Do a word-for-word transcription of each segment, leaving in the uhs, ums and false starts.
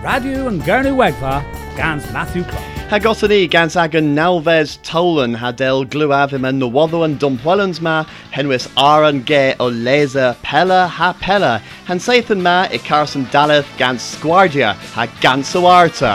Radio and Gurnu Wegva, Gans Matthew Clark. Hagosani gans agan Nalves Tolan hadel gluavim and Nawatho and Dumpwellans ma henwis aran ge o leza pella ha pella han Sathan ma e Carson Daleth gans Squardia ha gansoarta.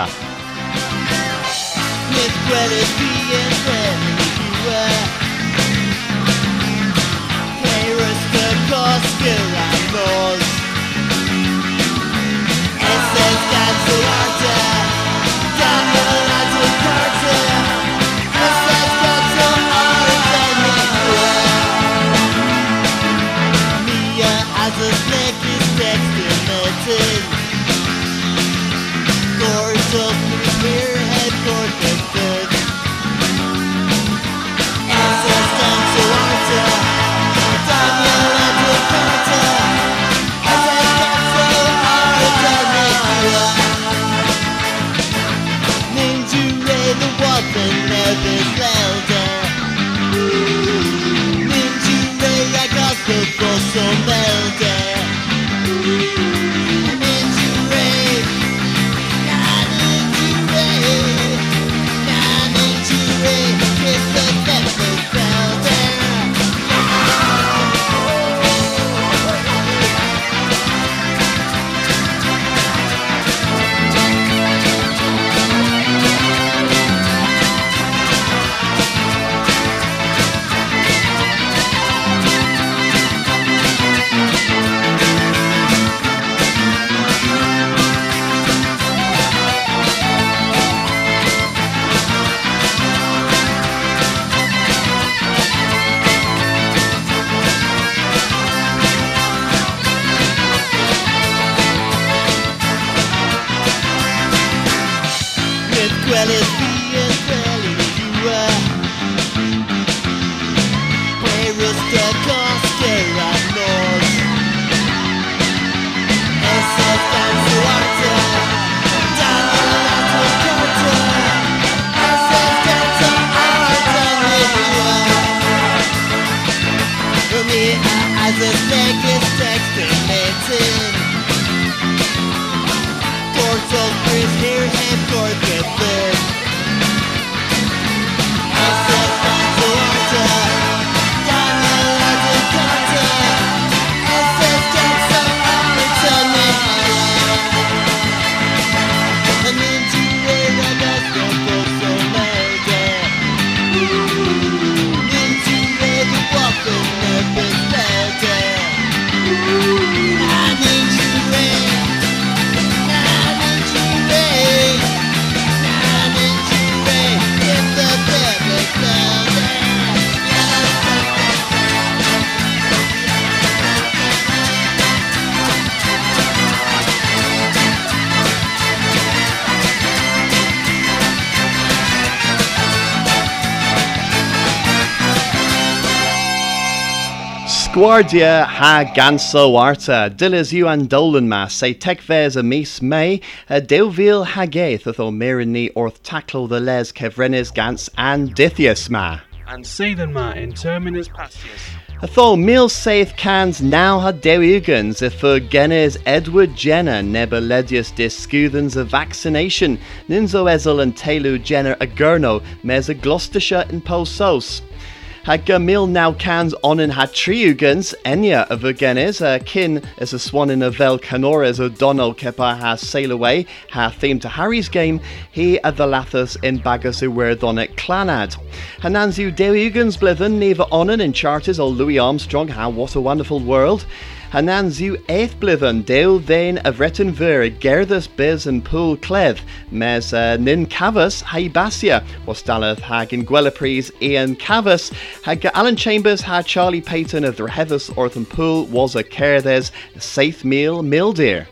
Guardia ha ganso arta, dillas you and dolan ma, say tekves a mis may, a deuvil hagaeth atho mirini orth tackle the les kevrenes gans and dithius ma. And seethan ma in terminus pastius. Atho mil saith cans now ha deugans if for genes Edward Jenner nebeledius discuthans a vaccination, ninzo ezel and telu Jenner a gurno, mes a Gloucestershire in posos. Hag mil now cans onin ha triugans, enya of Vergenes, a kin as a swan in a vel canores O'Donnell kepa ha sail away, ha theme to Harry's game, he at the lathus in bagus uwerdonet clanad. Hananzu deugans blithen, neither onin in charters or Louis Armstrong, ha what a wonderful world. Hananzu eighth blithen, deo then of retin ver, gerthus biz and pool clev, mes uh, nin cavus, ha basia, was daleth hag in Guelapries Ian cavus, hag Alan Chambers ha Charlie Payton of the Hevis Ortham Pool was a kerthes, safe meal mildeer.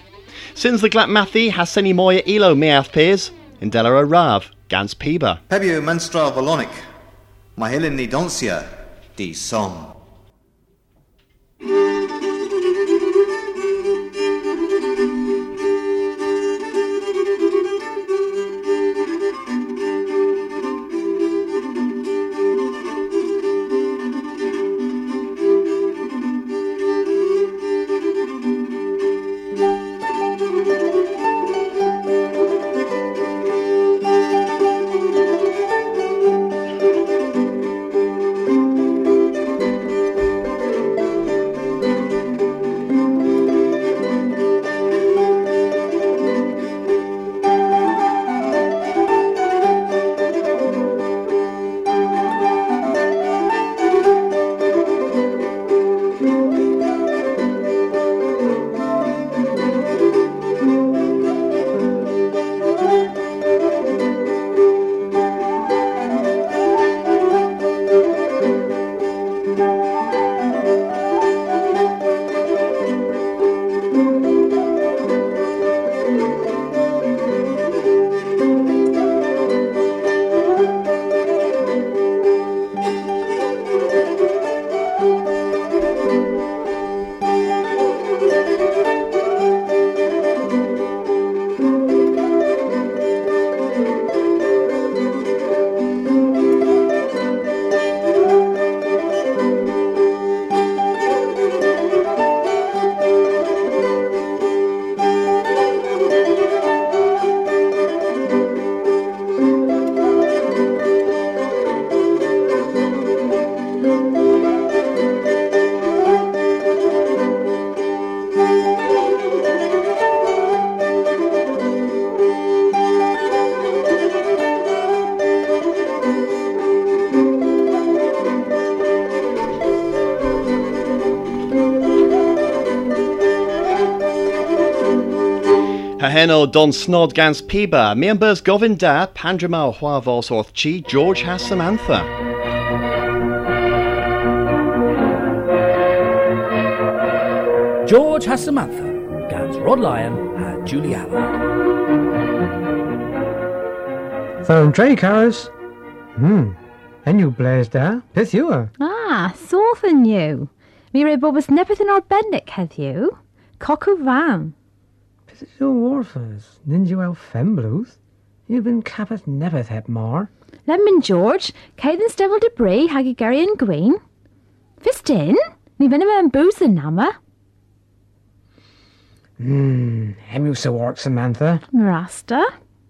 Since the glat mathi has any moya elo meath peers, in Delara Rav, Gans Peba. Pebu menstra volonic, mahilin ni doncia, di som. Haheno don snod gans piba, members govinda, pandrama huavos orth chi, George has Samantha. George has Samantha, gans Rod Lyon and Julie Allen. Phone tray cars. Hmm. And you blazed there, pith you are. Ah, so than you. Mire Bobus neppeth or bendick hath you. Cockle van. Pith you warfers, ninja el fembluth. You've been capeth neppeth het mar. Lemon George, Cadence Devil Debris, Haggy Gary and Gween. Fist in? Ni venom and booze the nama. Hmm. Hem you so work, Samantha. Rasta.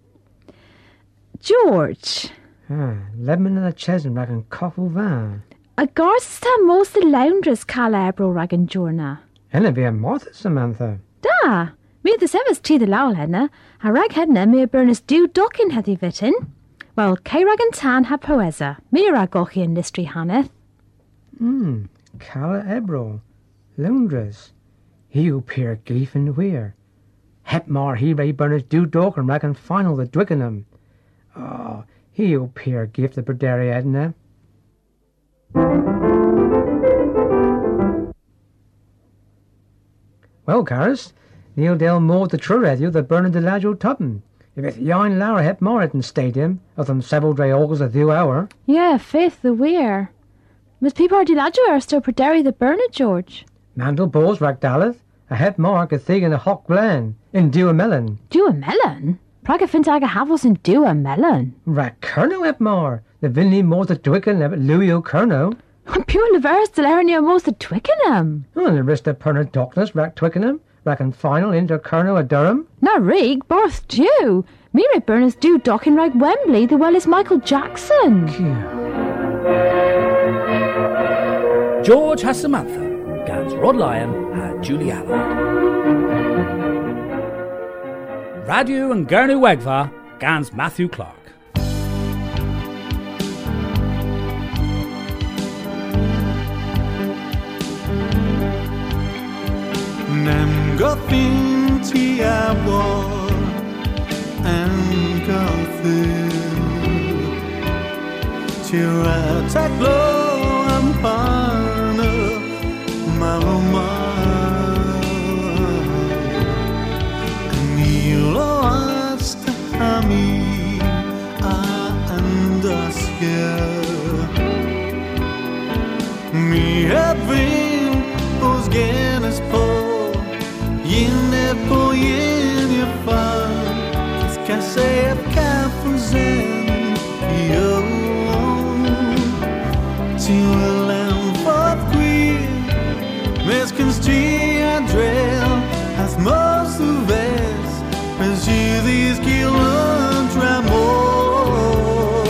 George. Ah, lemon and a chesn rag and cockle van. A garsta most the loundress cala ebro rag and jorna. And it be a Martha, Samantha. Da. Me the severs tea the lowell henna. A rag henna me a burnus do dockin hethy vitin. Well, K rag and tan ha poesa. Me a ragochi and listry hanneth. Hmm. Cala ebro. Lundres. He who peer gleef and weir. Hep mar he ray burners do dog and rag and final the Twickenham. Oh, he who peer give the Berderi Edna. Well, Caris, Neil Dale mowed the true radio the burning the Lajo Tuppen. If it's yon Lara hep mar at the stadium, of them several dray ogles a few hour. Yeah, faith the weir. Miss people are delajo are still Berderi the burner, George. Mandel Bowles Ragdaleth, a hep mark a thing in a hock glen, in dew a melon. Do a melon? Praga fintaga havels and do a melon. Rack Kerno hep mar, the Vinley more the Dwicken of Louis O'Kerno. Pure Leveris del Erineo most the Twickenham. Oh, and the rest of Perna Dockness, Rack Twickenham, Rack and final into Kerno a Durham. Na rig, Barth Dew. Mire Burners do dockin rag Wembley, the well as Michael Jackson. George has Samantha, gans Rod Lyon and Julie Allen. Radio and Gurnu Wegva, gans Matthew Clark. Nem gothin ti abor and gothin Tira taglo ampana maroma Anilo asta ami a andasya Mi having os genes po Yine po yine fa Qu'est-ce qu'à cafuzen Yo Tu l'envoies qui Mais qu'est-ce que adrel Has most of us Mas you these kilons ramor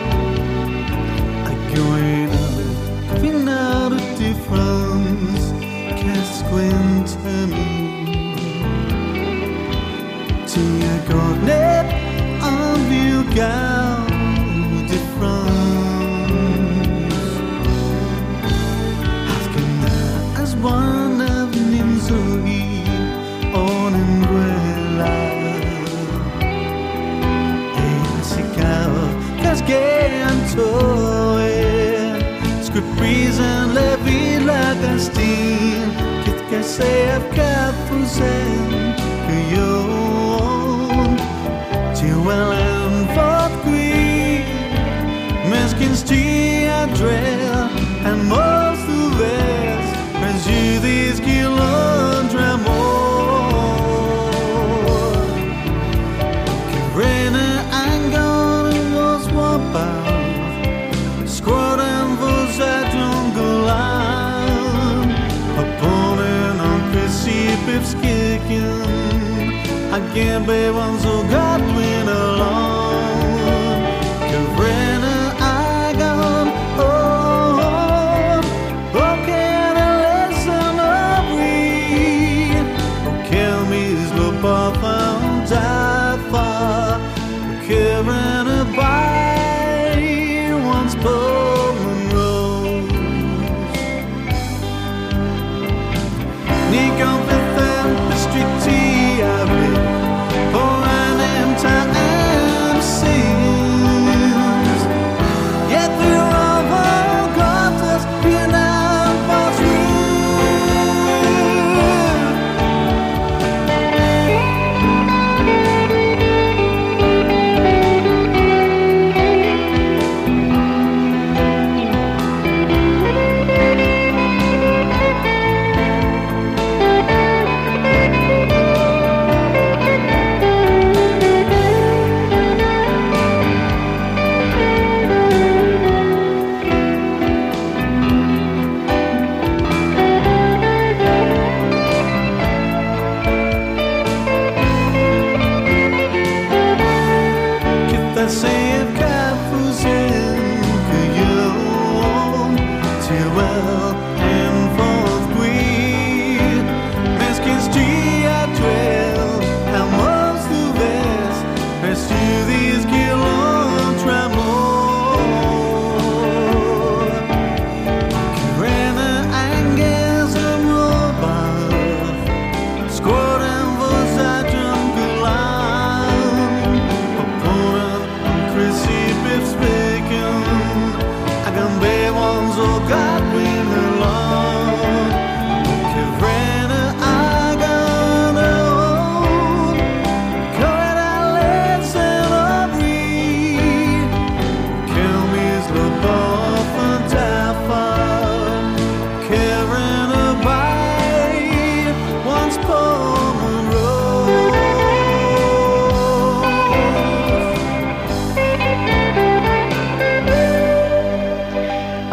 I go in a Final difference Qu'est-ce qu'un me Tia godnet of you go difference Hasken as one of Nimsui on Anguilla E Sicao Casganto Script reason Levi Lagastine Kit Casey of Cafusen You Well and fought queen Meskins tea adrel And most of us As you these kilon more Rena and gone was what about Squad and was at jungle line Upon an unperceived if kicking I can't be one so God went along Cabrena I gone on Oh can I listen of we Oh kill me is the path found die far Cabrena by once Bowman Rose Nick on Fifth and the street tea I read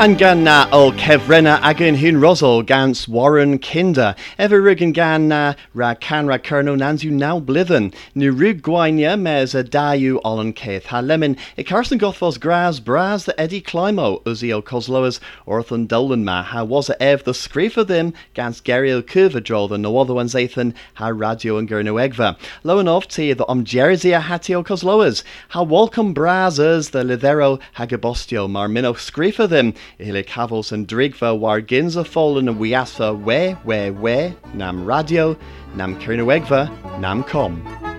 And gan na o Kevrena agin hun rosol gans Warren Kinder. Ever riggin gan na ra canra kerno nanzu now blithen. Nu rug gwainia mes a dayu ollen keith ha lemon. E Carson Gothvos gras bras the Eddie Climo uzi o Cosloas orthon dolan ma ha was a ev the screef of them gans Gerio Curvadrol the no other ones Athan ha radio and Gurno Egva. Lo enough tea the om Jersey a hatio Cosloas. Ha welcome brazers the Lidero hagabostio marmino screef of them. Ile Cavils and Drigva war ginza fallen and wiasa we we we nam radio nam Kirnawegva nam com.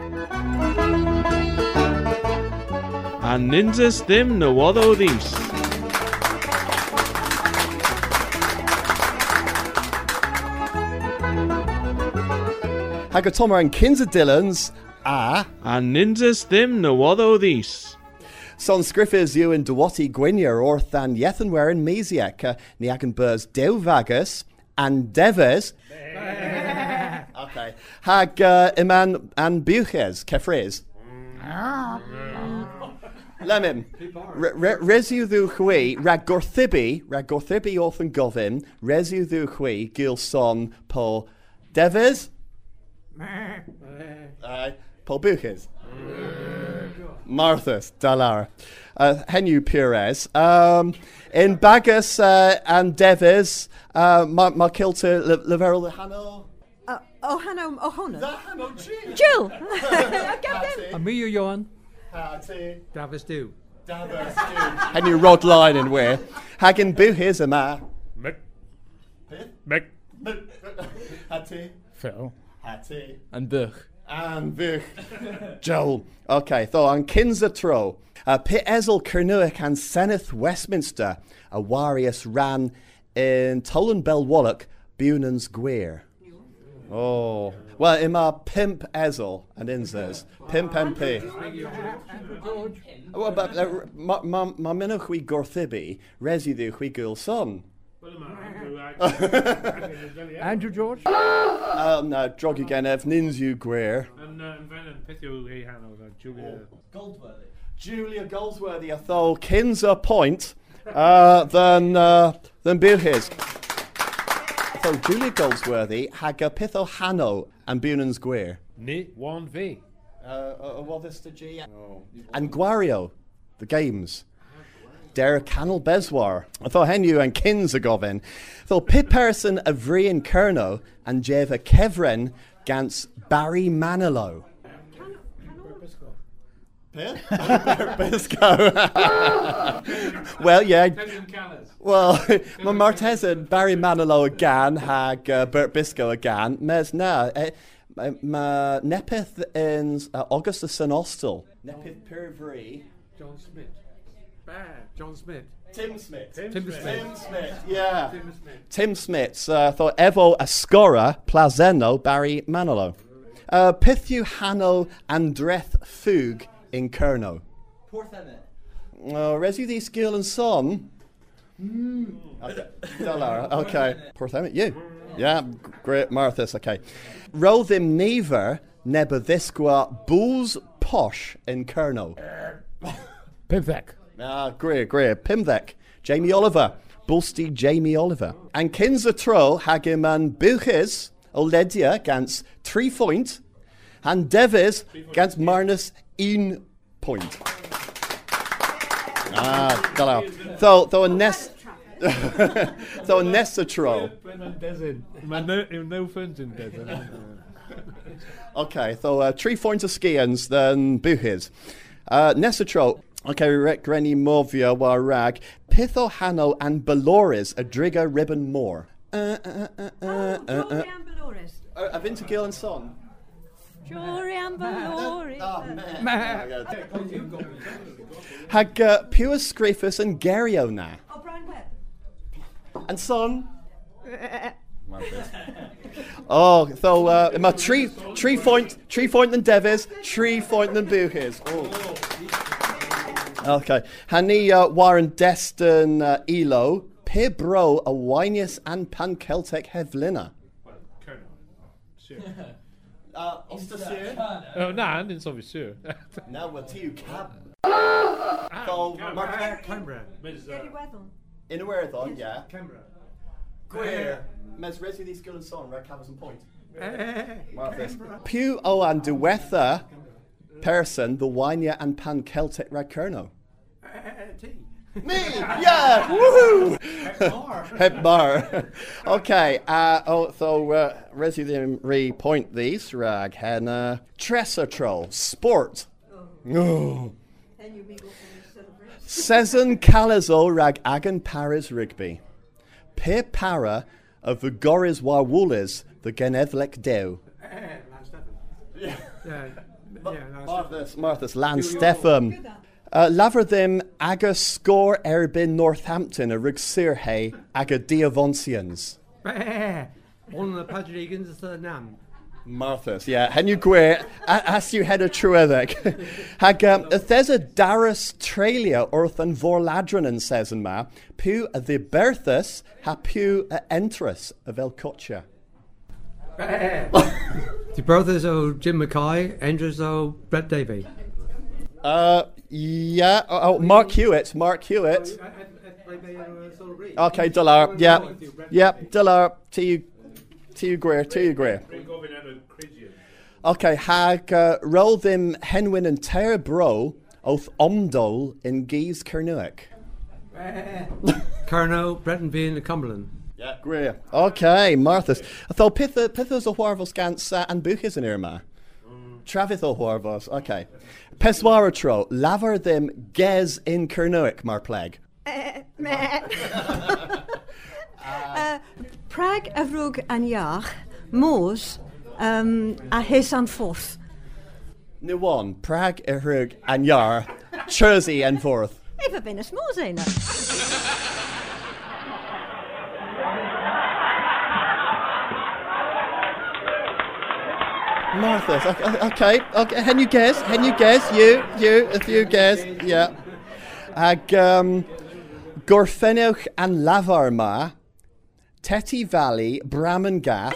And ninjas them no wado these. Hagatomer and Kinza Dillons ah And ninjas them no wado these. Son scriffers you in Dewati Gwynyer orthan Yethanwer and Mesiak Niakenburs Deuvagus and Devers okay Hag uh, Iman and Buches Kefres Lemon Resu dhu Hui Rag Gorthibi Rag Gorthibi orthan Govin Resu dhu Hui Gil Son Po Devers uh, Paul Buches Marthas, Dalar, uh, Henu Pires, um, in Bagus uh, and Devis, uh, Markilta Leveril Hano. Uh, oh, Hano O'Hona. Jill. Amelia Johan. Hattie. Davis do. Davis do. Henu Rod Line and where. Hagen Buhis a ma. Mick. Mick. Hattie. Phil. Hattie. And Buch. And Vich. Joel. Okay, so on Kinza Tro. Uh, Pit Ezel Kernuic and Seneth Westminster. A Warius ran in Tolan Bell Wallach, Bunan's Gweer. Oh. Well, in my Pimp Ezel and Inzes. Pimp M P. Well, but my Minuchui Gorthibi, Residu Huigul Son. Andrew George? Um, no, Droggy Genev, Ninzu Greer. And Venom Pithu Hanover, Julia Goldsworthy. Julia Goldsworthy, I thought, Kinza Point, uh, than, uh, than Buhis. So, Julia Goldsworthy, Haga Pitho Hano, and Bunan's Greer. Ni one V. Uh, uh, what is the G? Oh. And Guario, the games. Derek Cannell Beswar. I thought Henu and Kins are govin. Thought Pit Person Avrian Kerno and Jeva Kevren Gans Barry Manilow. Well, yeah. Well, my Marteza Barry Manilow again, Hag uh, Bert Bisco again. Mes na. Ma Nepith in uh, Augustus St. Austell. Nepith Pervry. John Smith. Bad. John Smith. Tim Smith. Tim, Tim Smith. Smith. Tim Smith. Yeah. Tim Smith. Tim Smith. Uh, thought Evo Ascora Plazeno Barry Manilow. Uh, Pithu Hano Andreth Fug in Kerno. Porthemet. Oh, Resu the Skill and Son. Mm. Okay. Dalara. Okay. Porthemet. You. Yeah. G- great. Marthas. Okay. Rothim Never Nebavisqua Bulls Posh in Kerno. Pimvek. Ah, great, great. Pimvek. Jamie Oliver. Bulsty Jamie Oliver. And Kinza Tro Hagim and Buches Oledia gans three point. And Devis gans Marnus in point. Ah, hello. So, so a nest. So a nesta tro. No funds in Okay, so uh, three points of skians then Buches. Uh, nesta tro. Okay, rec Grenny Movia war rag. Pitho Hano and Belores a Drigger Ribbon Moore. Uh, uh, uh, uh, Oh, uh, uh, Jorian Belores. uh, I've been to Gill and Son. Jorian Belores. Hag uh, Pure Scrafus and Gario na. Oh, Brian Webb. And Son. Oh, so uh, my three, three point, three point than Devis, three point than Buches. Oh. Okay, Hani uh, Warren Destin uh, Elo, Pibro, Awinius and Pan Celtic Hevlina. Well, Colonel. Sure. Uh, Oster Oh, no, it's obviously sure. Now we're to you, Cab. Oh, Canberra. Canberra. Gary Wethel. In Iwerddon, yeah. Canberra. Gwir. Mes resi di sgil yn son, rhaid Cafos Point. Eh, Marthas. Pew o an diwetha person, the Wynia and Pan Celtic rhaid Cerno. eh, T. Me! Yeah! Woohoo! Heb mar. Okay, uh, oh, so uh, resi ddim re point these rag henna. Tressa troll, sport. Oh. And you may go for the celebration. Sezen Calazo rag agan Paris Rigby. Pe para of the Goris Warwoolis, the Genedlec Dew. Eh, Lance Stephen. Yeah. Yeah, yeah, Lance Marthas, Marthas, Llansteffan. Uh, Laver them aga score erbyn Northampton a rig sirhe aga Diavonsians. Eh, one of the Padrigans is the Nam. Marthas, yeah. Hen you gwe, as you head a truedec. Hag, um, if there's a Darus Tralia or than Vorladron and says in ma, pu a the Berthus ha pu a entrus of El Cocha. The brothers of Jim Mackay, Andrews of Brett Davey. Uh, yeah, oh, oh, Mark Hewitt, Mark Hewitt. Okay, Dillar, yeah, yeah, Dillar, to you, to you, Greer, to you, Greer. Okay, hag uh, roll them Henwyn and Ter Bro, oath Omdol in Geese Kernuic. Carno, Breton being the Cumberland. Yeah, Greer. Okay, Marthas. I thought Pitha, Pitha's a Huarvos Gans uh, and Buchis in Irma. Travis o Huarvos, okay. Peswaratro, laver them Gez in Kernuic, Mar Plague. Uh, uh, Prague, Avrug and Yach, Moos, um, a his and forth. New one, Prague, Erhug, and Yar, Jersey and forth. Ever been a small Zena? Martha, okay, okay, okay, can you guess? Can you guess? You, you, if you guess, yeah. Ag, um, Gorfenwch and Lavarma, Tetty Valley, Brammengath.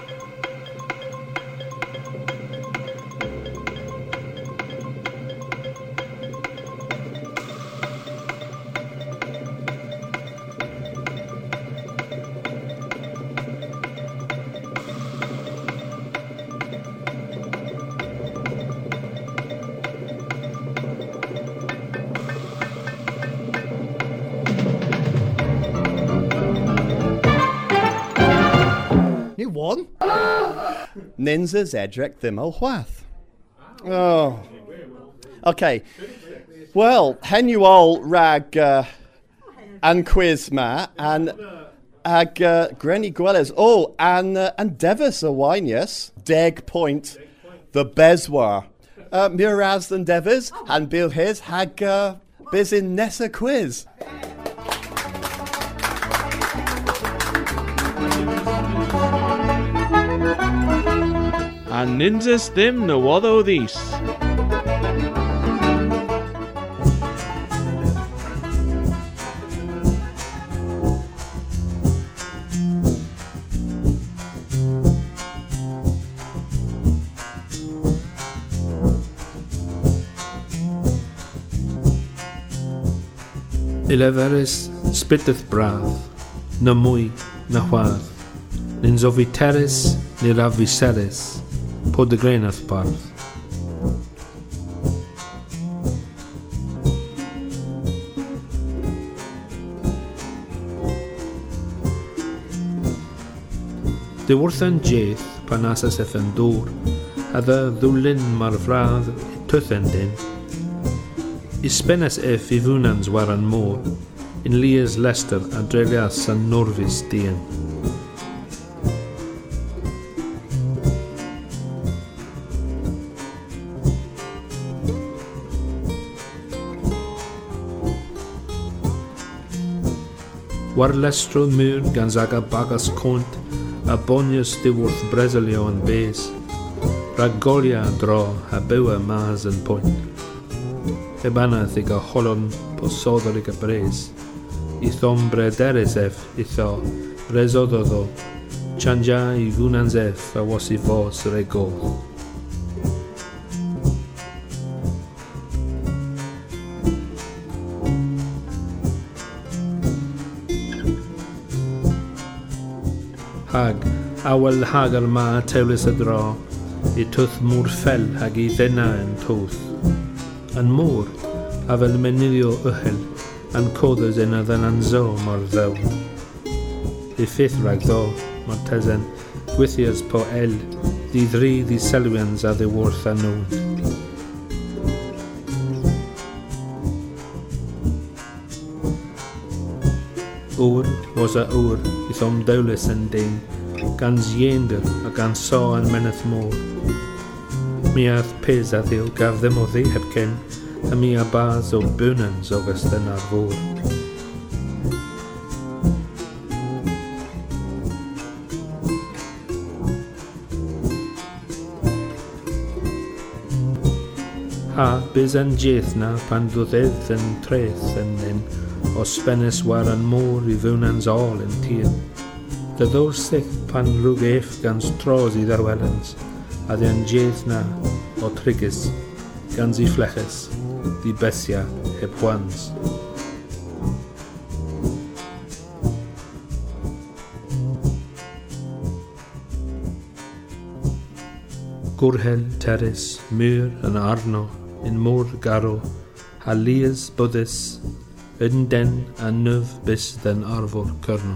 You won? Ninza Zedric Thimo Hwath. Oh. Okay. Well, hen you all rag uh, and quizma and ag uh, Granny Gwelles. Oh, and uh, and Devis a Winius, Deg Point, the Beswar. Uh, Miraz than Devis and Bill his hag uh, biz in Nessa quiz. And ninjas them no other these. Ileveris spitteth brath, na mwy, na hwadd, nyn zofi teres, ni rafi seres, pod y grenath barth. Dy wrthan jeth pan asas eth yn dŵr, a dda ddwlyn mar fradd tythen dyn. Ispenes ef I fwnans waran môr, in lias Leicester a drelias san Norvis dien. War Leicester mŵr gan zaga bagas cont, a bonius di wrth Bresilio yn bes, rag golia dro a bywa maas yn pwynt. Ebanath I ga holon po sodor I ga bres, I thombre deres ef I tho, rezododo, chanja I vunans ef a was I vos rego. hag awel hagar ma tewlis y dro, I twth mwr ffel hag I ddena yn twth. Yn môr, a fel menyddio ychel, yn coddys yn ydyn yn zo mor ddew. I ffith rhag ddo, mor tesen, gwithias po el, di ddri di selwians a ddiwrth a nhw. Oer was a oer, I thom dawlus yn dyn, gan ziender a gan so yn menydd môr. Mi ath pes a ddiw gaf ddim o ddi heb cyn, a mi a bas o bwnans o gystyn ar fôr. Ha, bys yn jeth na pan ddwddedd yn treth yn nyn, o spennes war yn môr I fwnans ôl yn tir. Dyddwr syth pan rwg eff gan stros I ddarwelans, a dyn jeth na o trigys, gan zi flechus, di besia heb hwans. Gwrhel terys, myr yn arno, in môr garo, ha lias buddys, yn den a nyf bys den arfor cyrno.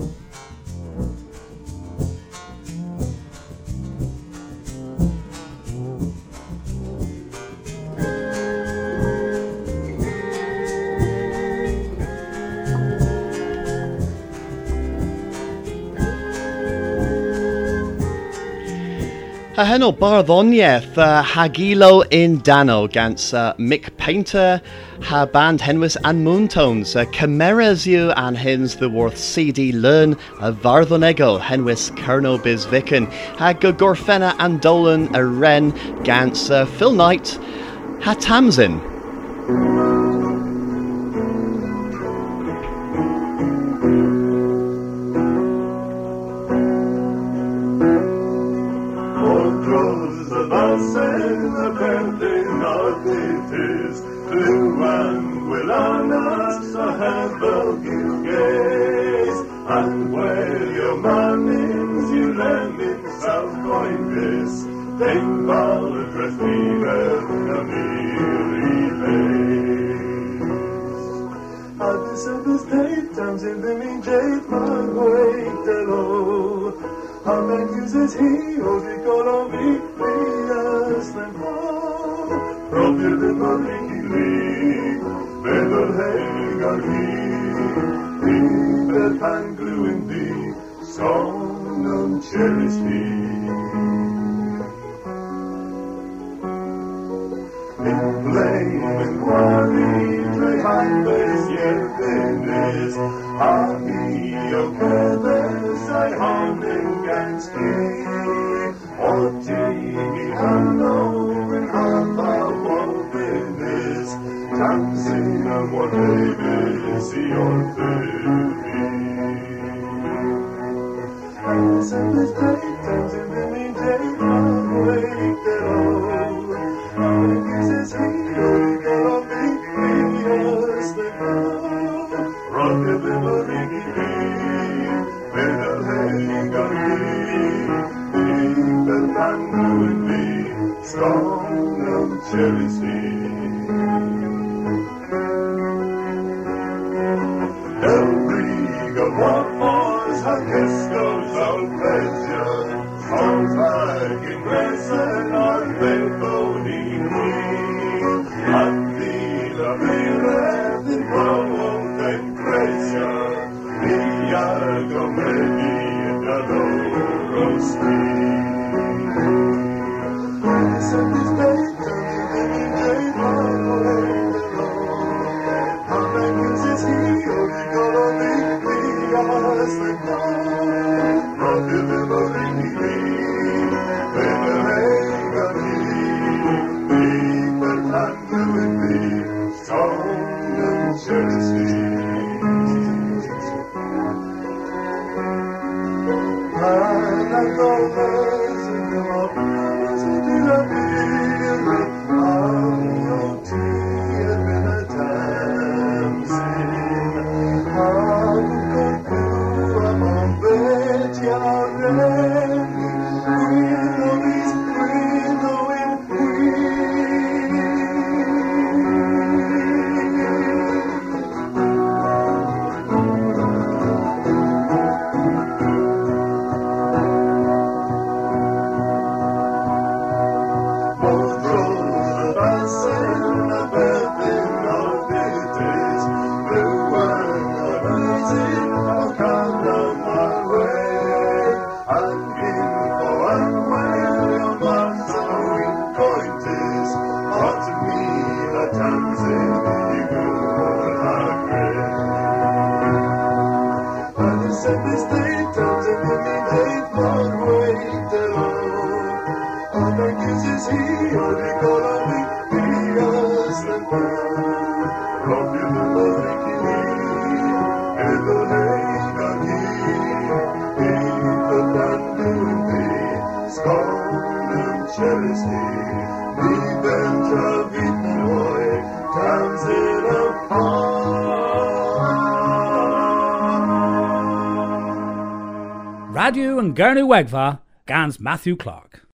A heno barddoniaeth uh, hagilo in Dano gans uh, Mick Painter ha band henwys and moontones uh, chimeras you and hens the worth C D learn a vardonego henwys Kerno biz vicken ha gogorfena and dolan a ren gans uh, Phil Knight ha Tamsin. How Radio and Gurney Wegva, Gans Matthew Clark.